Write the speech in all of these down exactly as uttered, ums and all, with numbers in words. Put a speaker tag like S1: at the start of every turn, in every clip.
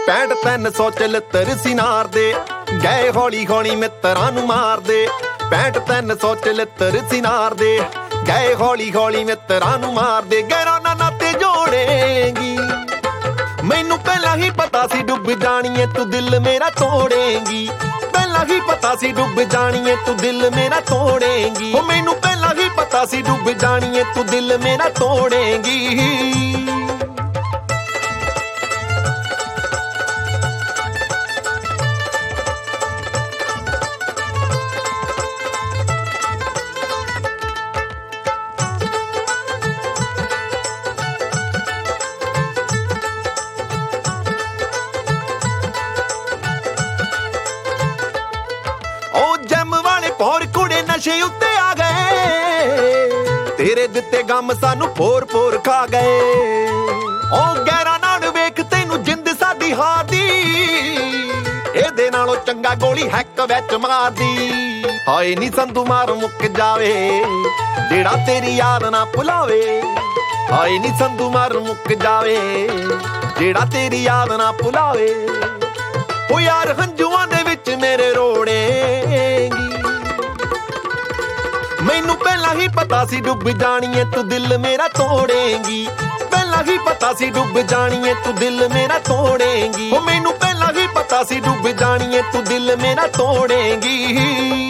S1: ਪੈਂਹਠ ਤਿੰਨ ਸੌ ਚਲੱਤਰ ਸਿਨਾਰ ਦੇ ਗਏ ਹੌਲੀ ਹੌਲੀ ਮਿੱਤਰਾਂ ਨੂੰ ਮਾਰਦੇ। ਪੈਂਹਠ ਤਿੰਨ ਸੌ ਚਲੱਤਰ ਸਿਨਾਰ ਦੇ ਗਏ ਹੌਲੀ ਹੌਲੀ ਮਿੱਤਰਾਂ ਨੂੰ ਮਾਰਦੇ। ਗਹਿਰਾ ਨਾ ਨਾਤੇ ਜੋੜੇਂਗੀ, ਮੈਨੂੰ ਪਹਿਲਾਂ ਹੀ ਪਤਾ ਸੀ ਡੁੱਬ ਜਾਣੀਏ ਤੂੰ ਦਿਲ ਮੇਰਾ ਤੋੜੇਂਗੀ। ਪਹਿਲਾਂ ਹੀ ਪਤਾ ਸੀ ਡੁੱਬ ਜਾਣੀਏ ਤੂੰ ਦਿਲ ਮੇਰਾ ਤੋੜੇਂਗੀ। ਉਹ ਮੈਨੂੰ ਪਹਿਲਾਂ ਹੀ ਪਤਾ ਸੀ ਡੁੱਬ ਜਾਣੀਏ ਤੂੰ ਦਿਲ ਮੇਰਾ ਤੋੜੇਂਗੀ। ਪੌਰ ਕੁੜੇ ਨਸ਼ੇ ਉੱਤੇ ਆ ਗਏ, ਤੇਰੇ ਦਿੱਤੇ ਗਮ ਸਾਨੂੰ ਪੋਰ ਪੋਰ ਖਾ ਗਏ। ਉਹ ਗਹਿਰਾ ਨਾਲ ਵੇਖ ਤੈਨੂੰ ਜਿੰਦ ਸਾਡੀ ਹਾਰਦੀ, ਇਹਦੇ ਨਾਲੋਂ ਚੰਗਾ ਗੋਲੀ ਹੈਕ ਵਿੱਚ ਮਾਰਦੀ। ਹਾਏ ਨੀ ਸੰਧੂ ਮਾਰ ਮੁੱਕ ਜਾਵੇ ਜਿਹੜਾ ਤੇਰੀ ਯਾਦ ਨਾ ਭੁਲਾਵੇ। ਹਾਏ ਨੀ ਸੰਧੂ ਮਾਰ ਮੁੱਕ ਜਾਵੇ ਜਿਹੜਾ ਤੇਰੀ ਯਾਦ ਨਾ ਭੁਲਾਵੇ। ਉਹ ਯਾਰ ਹੰਝੂਆਂ ਦੇ ਵਿੱਚ ਮੇਰੇ ਰੋੜੇਂਗੀ, ਮੈਨੂੰ ਪਹਿਲਾਂ ਹੀ ਪਤਾ ਸੀ ਡੁੱਬ ਜਾਣੀਏ ਤੂੰ ਦਿਲ ਮੇਰਾ ਤੋੜੇਂਗੀ। ਪਹਿਲਾਂ ਹੀ ਪਤਾ ਸੀ ਡੁੱਬ ਜਾਣੀਏ ਤੂੰ ਦਿਲ ਮੇਰਾ ਤੋੜੇਂਗੀ। ਉਹ ਮੈਨੂੰ ਪਹਿਲਾਂ ਹੀ ਪਤਾ ਸੀ ਡੁੱਬ ਜਾਣੀਏ ਤੂੰ ਦਿਲ ਮੇਰਾ ਤੋੜੇਂਗੀ।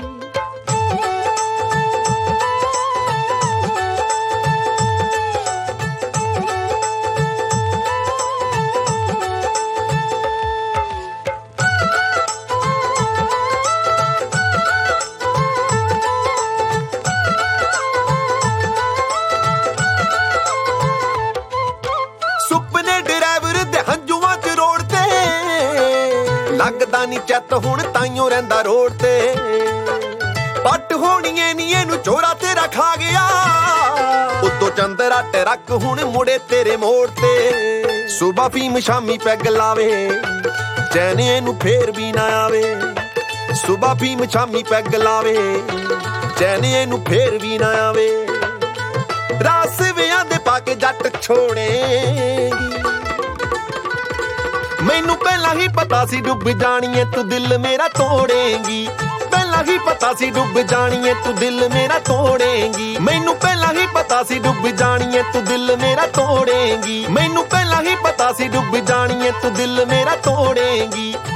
S1: ਲੱਗਦਾ ਨੀ ਚੱਤ ਹੁਣ ਤਾਈਓ ਰਹਿੰਦਾ ਰੋਡ ਤੇ। ਪੱਟ ਹੋਣੀਏ ਨੀ ਇਹਨੂੰ ਚੋਰਾ ਤੇਰਾ ਖਾ ਗਿਆ, ਉੱਤੋਂ ਚੰਦਰਾ ਟਰੱਕ ਹੁਣ ਮੁੜੇ ਤੇਰੇ ਮੋੜ ਤੇ। ਸੁਬਾ ਫੀਮ ਸ਼ਾਮੀ ਪੈਗ ਲਾਵੇ ਚੈਨ ਇਹਨੂੰ ਫੇਰ ਵੀ ਨਾ ਆਵੇ। ਸੁਬਾ ਫੀਮ ਸ਼ਾਮੀ ਪੈਗ ਲਾਵੇ ਚੈਨ ਇਹਨੂੰ ਫੇਰ ਵੀ ਨਾ ਆਵੇ। ਰਾਸ ਵਿਆਂ ਦੇ ਪਾ ਕੇ ਜੱਟ ਛੋੜੇਂਗੀ, ਮੈਨੂੰ ਪਹਿਲਾਂ ਹੀ ਪਤਾ ਸੀ ਡੁੱਬ ਜਾਣੀਏ ਤੂੰ ਦਿਲ ਮੇਰਾ ਤੋੜੇਂਗੀ। ਪਹਿਲਾਂ ਹੀ ਪਤਾ ਸੀ ਡੁੱਬ ਜਾਣੀਏ ਤੂੰ ਦਿਲ ਮੇਰਾ ਤੋੜੇਂਗੀ। ਮੈਨੂੰ ਪਹਿਲਾਂ ਹੀ ਪਤਾ ਸੀ ਡੁੱਬ ਜਾਣੀਏ ਤੂੰ ਦਿਲ ਮੇਰਾ ਤੋੜੇਂਗੀ। ਮੈਨੂੰ ਪਹਿਲਾਂ ਹੀ ਪਤਾ ਸੀ ਡੁੱਬ ਜਾਣੀਏ ਤੂੰ ਦਿਲ ਮੇਰਾ ਤੋੜੇਂਗੀ।